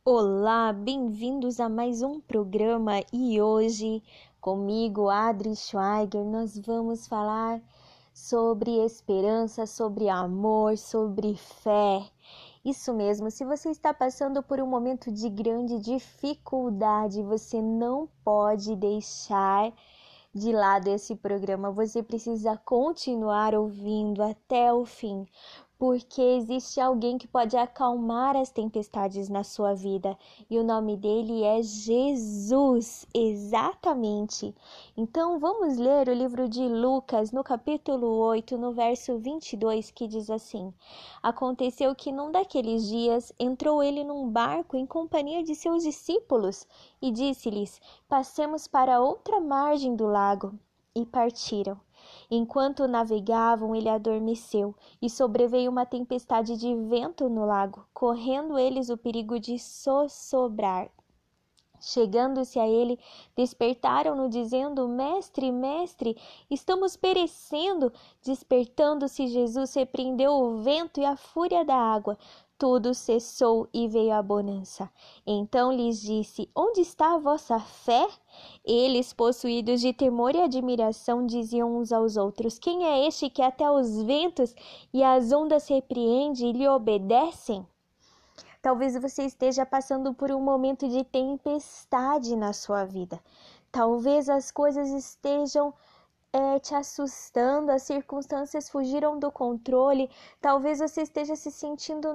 Olá, bem-vindos a mais um programa e hoje comigo, Adri Schweiger, nós vamos falar sobre esperança, sobre amor, sobre fé. Isso mesmo, se você está passando por um momento de grande dificuldade, você não pode deixar de lado esse programa, você precisa continuar ouvindo até o fim, porque existe alguém que pode acalmar as tempestades na sua vida e o nome dele é Jesus, exatamente. Então vamos ler o livro de Lucas no capítulo 8, no verso 22, que diz assim: Aconteceu que num daqueles dias entrou ele num barco em companhia de seus discípulos e disse-lhes: Passemos para outra margem do lago. E partiram. Enquanto navegavam, ele adormeceu, e sobreveio uma tempestade de vento no lago, correndo eles o perigo de sossobrar. Chegando-se a ele, despertaram-no, dizendo: Mestre, mestre, estamos perecendo. Despertando-se Jesus, repreendeu o vento e a fúria da água. Tudo cessou e veio a bonança. Então lhes disse: Onde está a vossa fé? Eles, possuídos de temor e admiração, diziam uns aos outros: Quem é este que até os ventos e as ondas repreende e lhe obedecem? Talvez você esteja passando por um momento de tempestade na sua vida. Talvez as coisas estejam te assustando, as circunstâncias fugiram do controle. Talvez você esteja se sentindo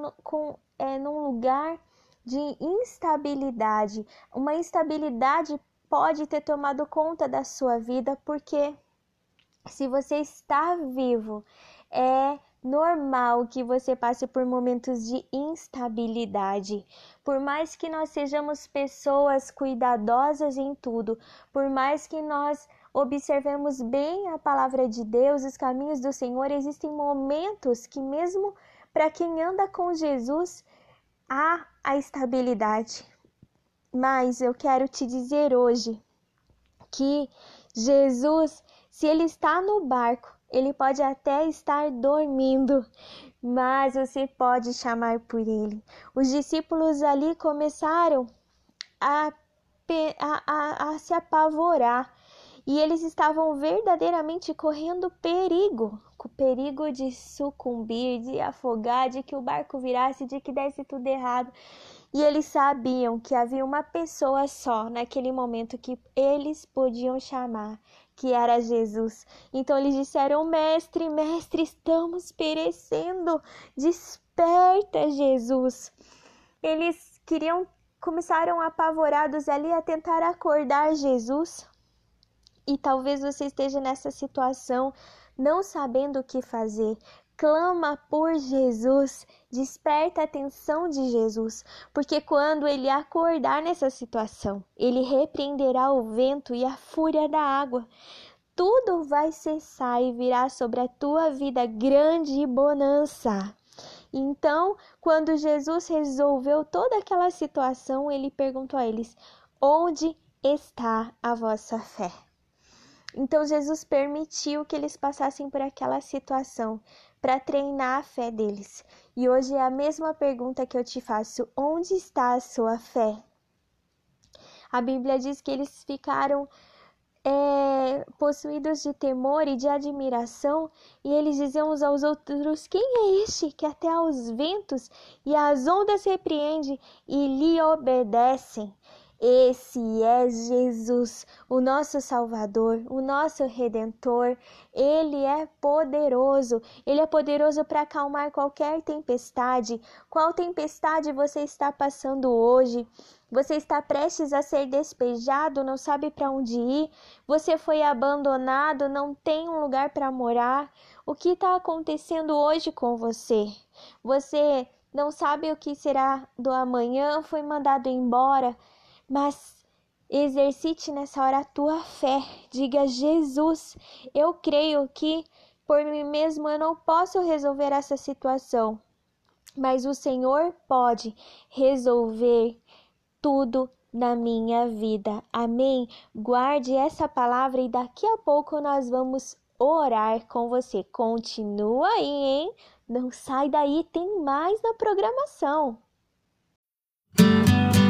num lugar de instabilidade. Uma instabilidade pode ter tomado conta da sua vida, porque se você está vivo, é normal que você passe por momentos de instabilidade. Por mais que nós sejamos pessoas cuidadosas em tudo, por mais que nós observemos bem a palavra de Deus, os caminhos do Senhor, existem momentos que mesmo para quem anda com Jesus, há a estabilidade. Mas eu quero te dizer hoje que Jesus, se ele está no barco, ele pode até estar dormindo, mas você pode chamar por ele. Os discípulos ali começaram a se apavorar e eles estavam verdadeiramente correndo perigo, o perigo de sucumbir, de afogar, de que o barco virasse, de que desse tudo errado. E eles sabiam que havia uma pessoa só naquele momento que eles podiam chamar, que era Jesus. Então eles disseram: Mestre, mestre, estamos perecendo. Desperta, Jesus. Eles começaram apavorados ali a tentar acordar Jesus. E talvez você esteja nessa situação, não sabendo o que fazer. Clama por Jesus, desperta a atenção de Jesus, porque quando ele acordar nessa situação, ele repreenderá o vento e a fúria da água. Tudo vai cessar e virá sobre a tua vida grande bonança. Então, quando Jesus resolveu toda aquela situação, ele perguntou a eles: Onde está a vossa fé? Então Jesus permitiu que eles passassem por aquela situação para treinar a fé deles. E hoje é a mesma pergunta que eu te faço: onde está a sua fé? A Bíblia diz que eles ficaram possuídos de temor e de admiração, e eles diziam uns aos outros: Quem é este que até aos ventos e às ondas repreende e lhe obedecem? Esse é Jesus, o nosso Salvador, o nosso Redentor. Ele é poderoso para acalmar qualquer tempestade. Qual tempestade você está passando hoje? Você está prestes a ser despejado, não sabe para onde ir? Você foi abandonado, não tem um lugar para morar? O que está acontecendo hoje com você? Você não sabe o que será do amanhã, foi mandado embora? Mas exercite nessa hora a tua fé. Diga: Jesus, eu creio que por mim mesmo eu não posso resolver essa situação, mas o Senhor pode resolver tudo na minha vida. Amém? Guarde essa palavra e daqui a pouco nós vamos orar com você. Continua aí, hein? Não sai daí, tem mais na programação.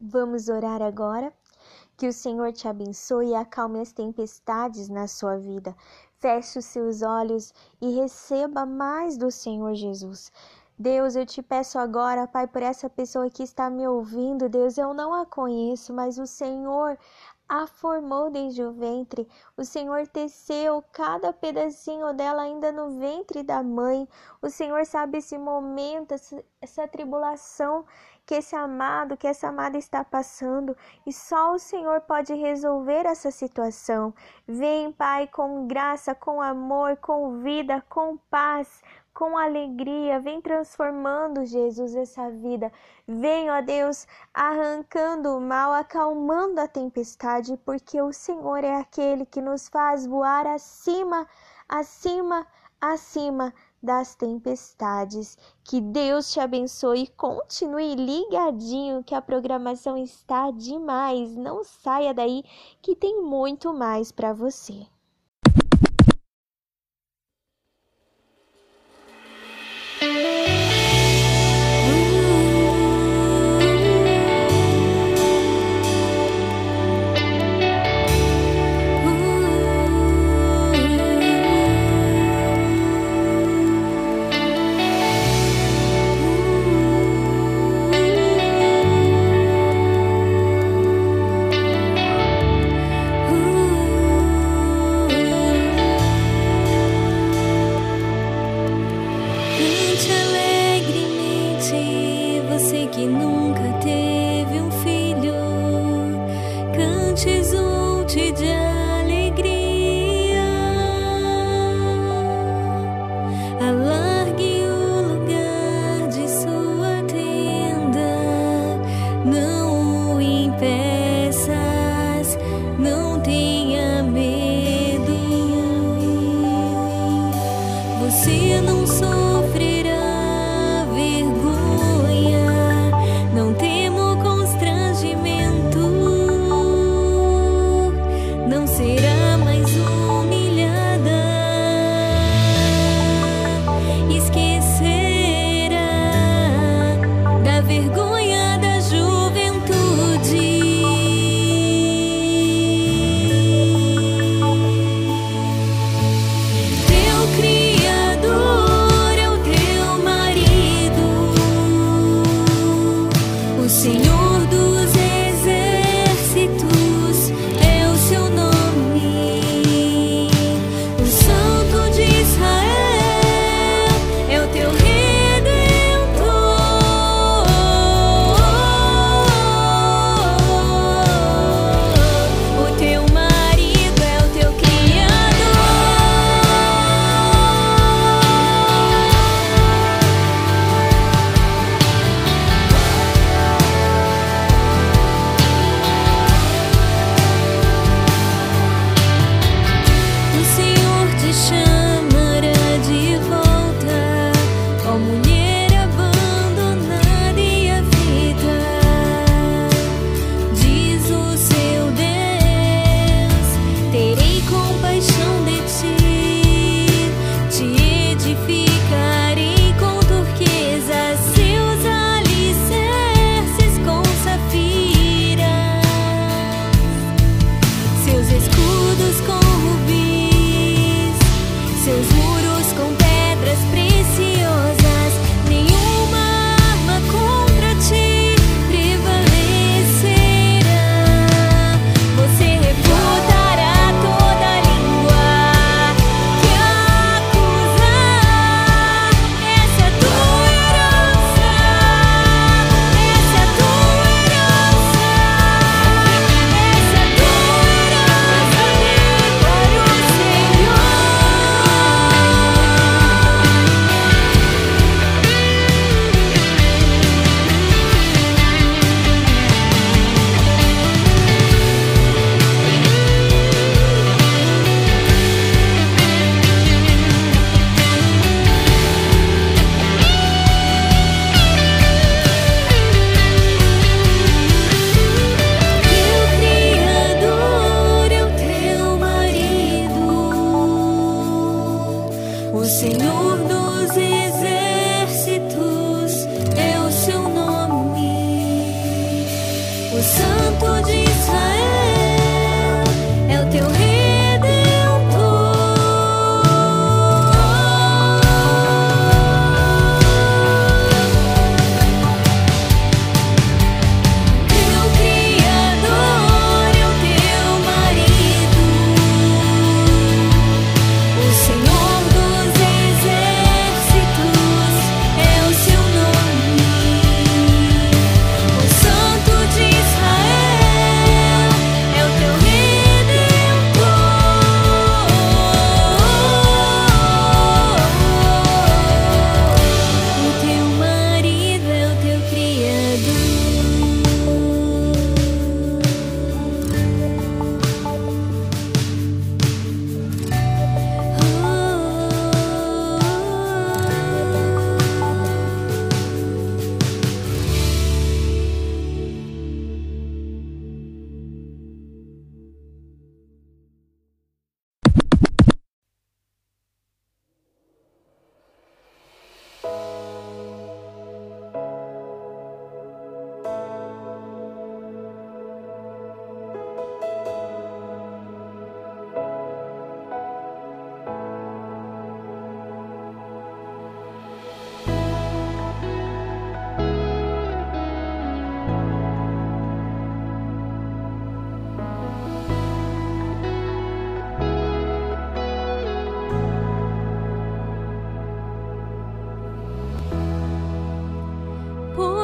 Vamos orar agora? Que o Senhor te abençoe e acalme as tempestades na sua vida. Feche os seus olhos e receba mais do Senhor Jesus. Deus, eu te peço agora, Pai, por essa pessoa que está me ouvindo. Deus, eu não a conheço, mas o Senhor a formou desde o ventre. O Senhor teceu cada pedacinho dela ainda no ventre da mãe. O Senhor sabe esse momento, essa tribulação que essa amada está passando, e só o Senhor pode resolver essa situação. Vem, Pai, com graça, com amor, com vida, com paz, com alegria, vem transformando, Jesus, essa vida. Vem, ó Deus, arrancando o mal, acalmando a tempestade, porque o Senhor é aquele que nos faz voar acima das tempestades. Que Deus te abençoe e continue ligadinho que a programação está demais. Não saia daí que tem muito mais para você. Que nunca teve um filho, cante, exulte de alegria, alargue o lugar de sua tenda, não o impeças, não tenha medo, você não sofrerá vergonha. Não temo constrangimento, não será mais humilhada, esquecerá da vergonha da juventude. Teu Criador é o teu marido, o Senhor dos exércitos é o seu nome, o Santo de Israel é o teu Redentor. O teu marido é o teu O Senhor te chamará de volta, ó mulher abandonada e aflita. Diz o seu Deus: terei compaixão de ti, te edificarei com turquesa, seus alicerces com safira, seus escudos com rubis, seus muros com pedras preciosas.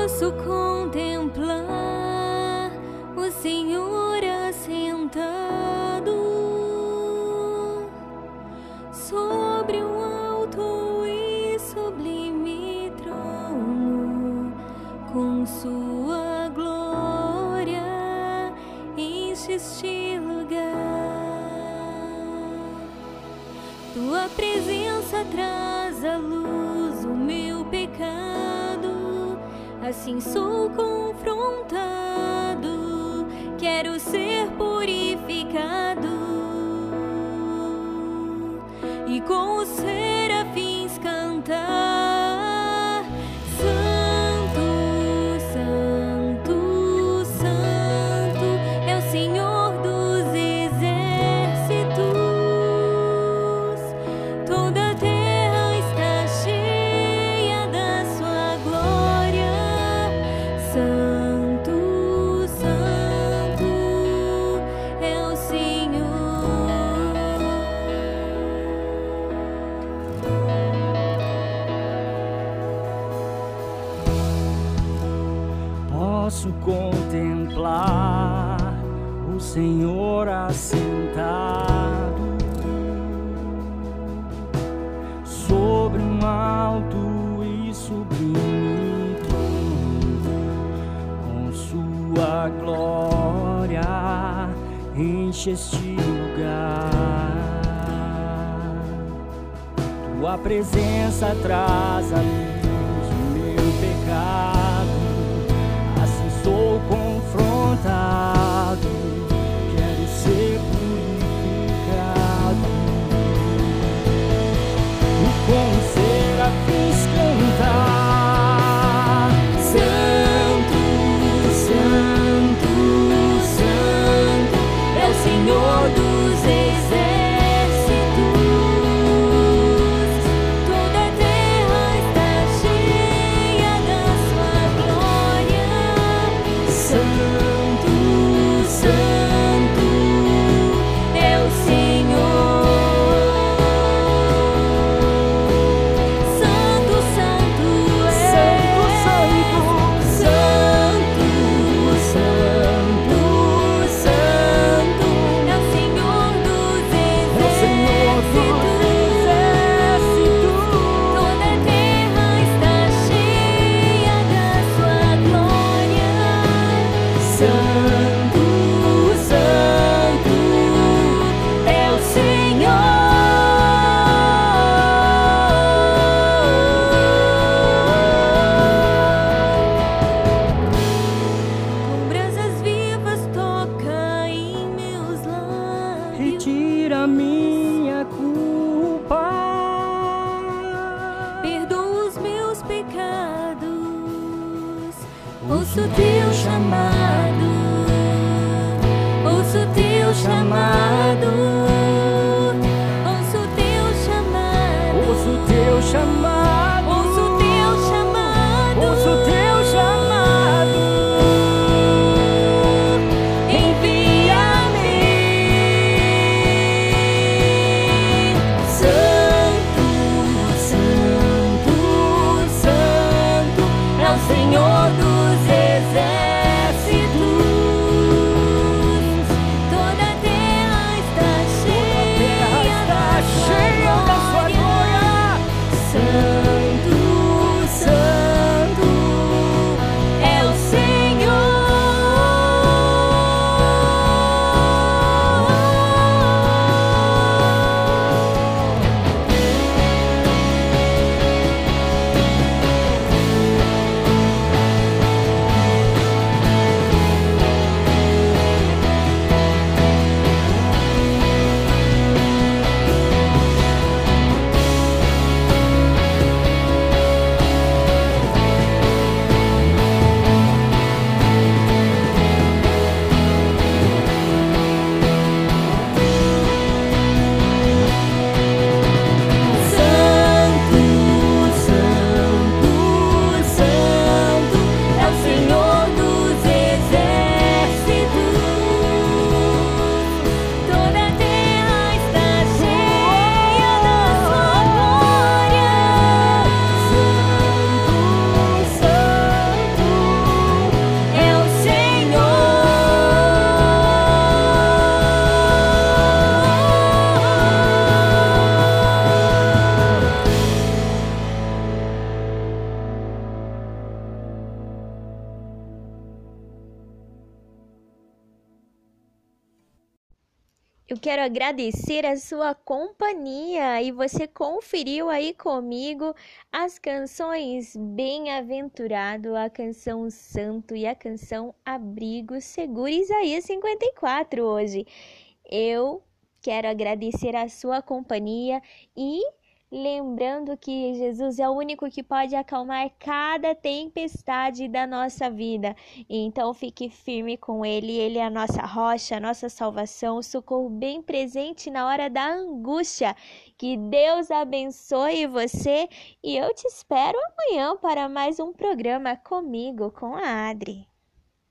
Posso contemplar o Senhor assentado sobre um alto e sublime trono, com sua glória enche este lugar. Tua presença traz à luz o meu pecado, assim sou confrontado, quero ser purificado, e com os serafins cantar: Santo, Santo, Santo é o Senhor dos exércitos, toda a terra está cheia da sua glória. Santo, Santo é o Senhor. Posso contemplar o Senhor assentado sobre um alto e sublime trono, com sua glória enche este lugar. Tua presença traz à luz o meu pecado, assim sou confrontado, quero ser purificado, e com os serafins cantar: Santo, Santo, Santo é o Senhor dos exércitos, toda a terra está cheia da sua glória. Santo, Santo é o Senhor. Santo, Santo é. Santo, Santo, Santo, Santo, Santo é o Senhor dos exércitos, toda a terra está cheia da sua glória. Santo, Santo é o Senhor. Com brasas vivas toca em meus lábios, Retira minha culpa, perdoa os meus pecados. Ouço teu chamado, ouço teu chamado, ouço teu chamado, ouço teu chamado, ouço teu chamado, ouço teu chamado. envia-me. Santo, Santo, Santo é o Senhor dos exércitos, toda a terra está Eu quero agradecer a sua companhia e você conferiu aí comigo as canções Bem-aventurado, a canção Santo e a canção Abrigo Seguro, Isaías 54 hoje. Eu quero agradecer a sua companhia e lembrando que Jesus é o único que pode acalmar cada tempestade da nossa vida. Então fique firme com Ele, Ele é a nossa rocha, a nossa salvação, o socorro bem presente na hora da angústia. Que Deus abençoe você e eu te espero amanhã para mais um programa comigo, com a Adri.